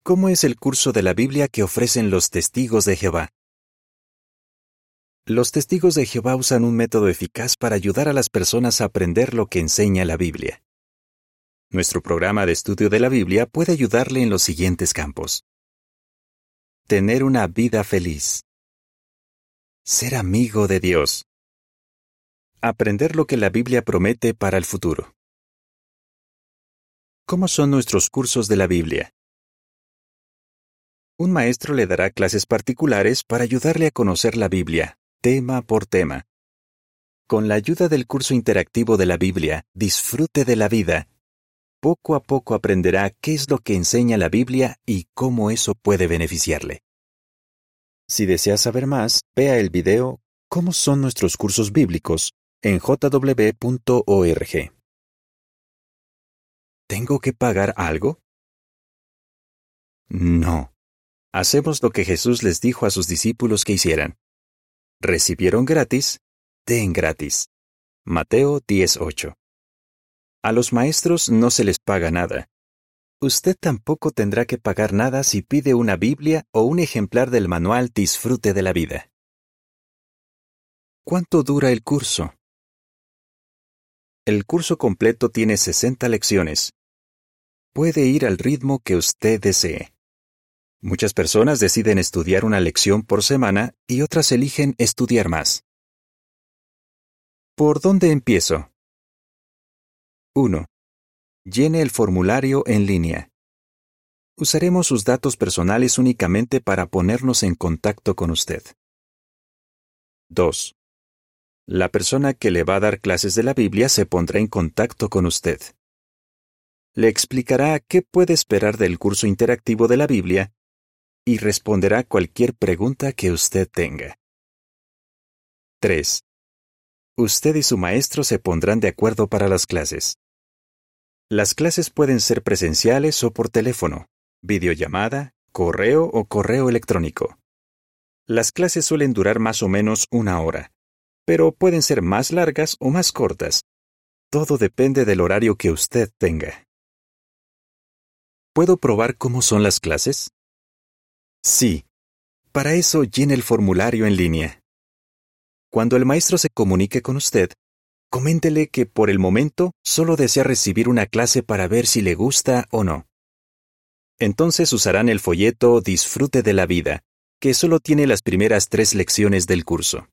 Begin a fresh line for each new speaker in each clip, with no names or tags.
¿Cómo es el curso de la Biblia que ofrecen los Testigos de Jehová? Los Testigos de Jehová usan un método eficaz para ayudar a las personas a aprender lo que enseña la Biblia. Nuestro programa de estudio de la Biblia puede ayudarle en los siguientes campos. Tener una vida feliz. Ser amigo de Dios. Aprender lo que la Biblia promete para el futuro. ¿Cómo son nuestros cursos de la Biblia? Un maestro le dará clases particulares para ayudarle a conocer la Biblia, tema por tema. Con la ayuda del curso interactivo de la Biblia, Disfrute de la vida, poco a poco aprenderá qué es lo que enseña la Biblia y cómo eso puede beneficiarle. Si desea saber más, vea el video ¿Cómo son nuestros cursos bíblicos? En jw.org. ¿Tengo que pagar algo? No. Hacemos lo que Jesús les dijo a sus discípulos que hicieran. ¿Recibieron gratis? Den gratis. Mateo 10:8. A los maestros no se les paga nada. Usted tampoco tendrá que pagar nada si pide una Biblia o un ejemplar del manual Disfrute de la vida. ¿Cuánto dura el curso? El curso completo tiene 60 lecciones. Puede ir al ritmo que usted desee. Muchas personas deciden estudiar una lección por semana y otras eligen estudiar más. ¿Por dónde empiezo? 1. Llene el formulario en línea. Usaremos sus datos personales únicamente para ponernos en contacto con usted. 2. La persona que le va a dar clases de la Biblia se pondrá en contacto con usted. Le explicará qué puede esperar del curso interactivo de la Biblia y responderá cualquier pregunta que usted tenga. 3. Usted y su maestro se pondrán de acuerdo para las clases. Las clases pueden ser presenciales o por teléfono, videollamada, correo o correo electrónico. Las clases suelen durar más o menos 1 hora, pero pueden ser más largas o más cortas. Todo depende del horario que usted tenga. ¿Puedo probar cómo son las clases? Sí. Para eso llene el formulario en línea. Cuando el maestro se comunique con usted, coméntele que por el momento solo desea recibir una clase para ver si le gusta o no. Entonces usarán el folleto Disfrute de la vida, que solo tiene las primeras 3 lecciones del curso.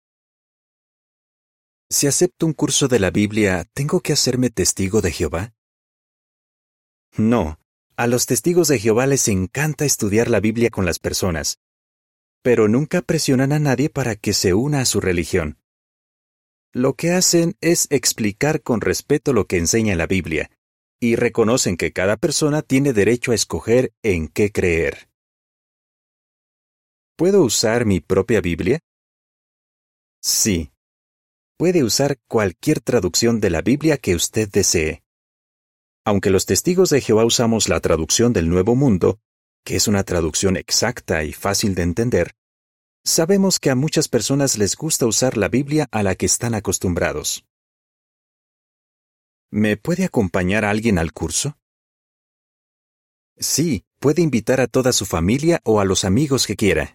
Si acepto un curso de la Biblia, ¿tengo que hacerme testigo de Jehová? No. A los testigos de Jehová les encanta estudiar la Biblia con las personas, pero nunca presionan a nadie para que se una a su religión. Lo que hacen es explicar con respeto lo que enseña la Biblia, y reconocen que cada persona tiene derecho a escoger en qué creer. ¿Puedo usar mi propia Biblia? Sí. Puede usar cualquier traducción de la Biblia que usted desee. Aunque los testigos de Jehová usamos la traducción del Nuevo Mundo, que es una traducción exacta y fácil de entender, sabemos que a muchas personas les gusta usar la Biblia a la que están acostumbrados. ¿Me puede acompañar alguien al curso? Sí, puede invitar a toda su familia o a los amigos que quiera.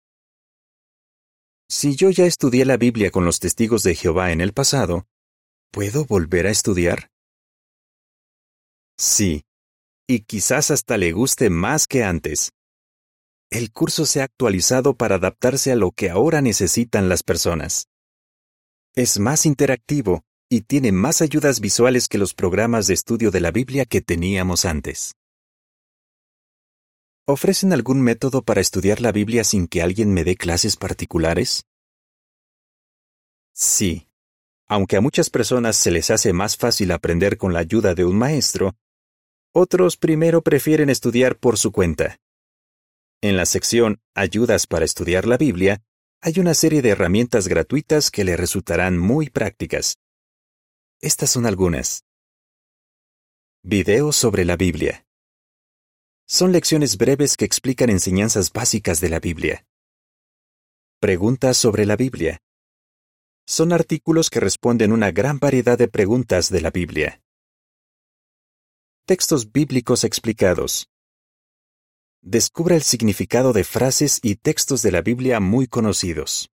Si yo ya estudié la Biblia con los testigos de Jehová en el pasado, ¿puedo volver a estudiar? Sí, y quizás hasta le guste más que antes. El curso se ha actualizado para adaptarse a lo que ahora necesitan las personas. Es más interactivo y tiene más ayudas visuales que los programas de estudio de la Biblia que teníamos antes. ¿Ofrecen algún método para estudiar la Biblia sin que alguien me dé clases particulares? Sí. Aunque a muchas personas se les hace más fácil aprender con la ayuda de un maestro, otros primero prefieren estudiar por su cuenta. En la sección Ayudas para estudiar la Biblia, hay una serie de herramientas gratuitas que le resultarán muy prácticas. Estas son algunas. Videos sobre la Biblia. Son lecciones breves que explican enseñanzas básicas de la Biblia. Preguntas sobre la Biblia. Son artículos que responden una gran variedad de preguntas de la Biblia. Textos bíblicos explicados. Descubra el significado de frases y textos de la Biblia muy conocidos.